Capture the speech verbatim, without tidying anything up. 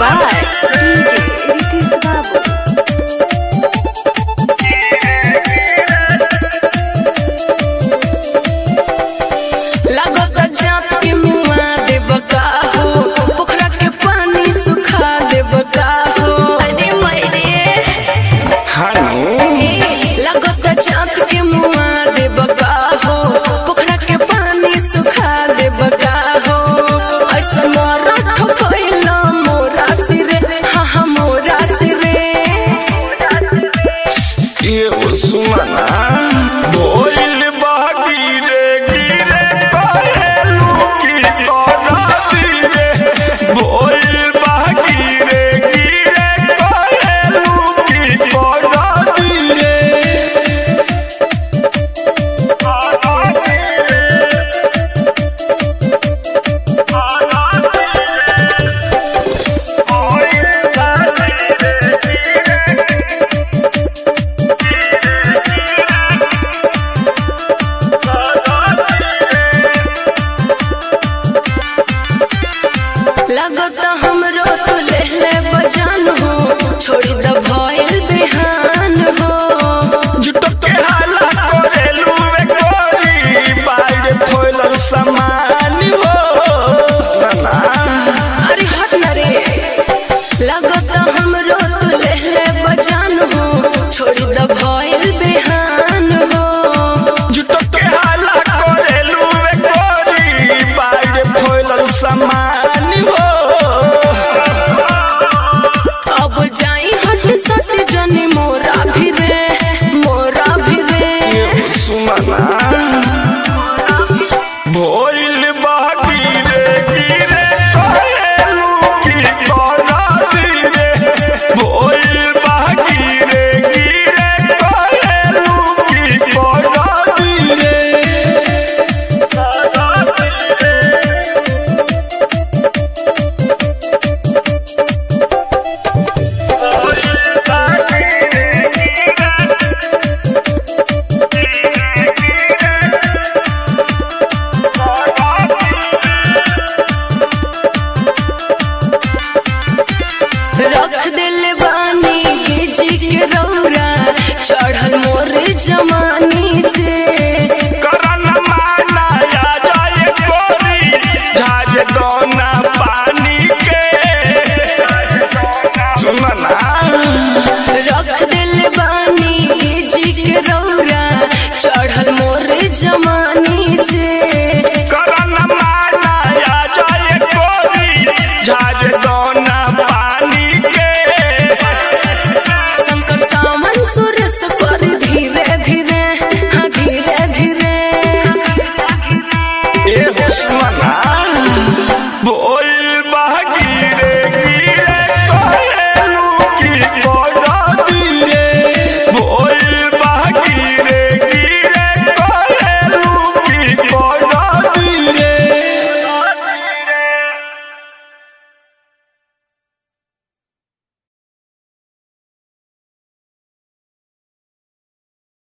by D J Ritesh Babu. लागत चाप के मुआ देब का हो, पोखरा के पानी सुखा देब का हो। अरे मरे लागत चाप के मुआ देब का हो, पोखरा के पानी सुखा देब का हो। ऐसा मोरा ठोकैला मोरा सिरे, हाँ हाँ मोरा सिरे। ये सुमना बोल बागी रे गिरे कहलू की करा दिरे बोल बागी रे गिरे कहलू की करा दिरे लागत हमरो तू ले ले बजान हो, छोड़ी द भइल बिहान हो। जुटो के हाला करेलू वे कोरी बाइड फोइल समान हो ना अरे हट न रे, लागत हमरो तू ले ले बजान हो, छोड़ी द भइल बिहान हो। जुटो के हाला करेलू वे कोरी बाइड फोइल समान हो अब जाई हट सट जनी मोरा भी रे, मोरा भी रे। ये सुमना भोइल बागी रे गिरे कहलू की करा दिरे भोइल बागी रे गिरे कहलू की करा दिरे रख दिल बानी गिजी के रौरा, चढ़ल मोर जमा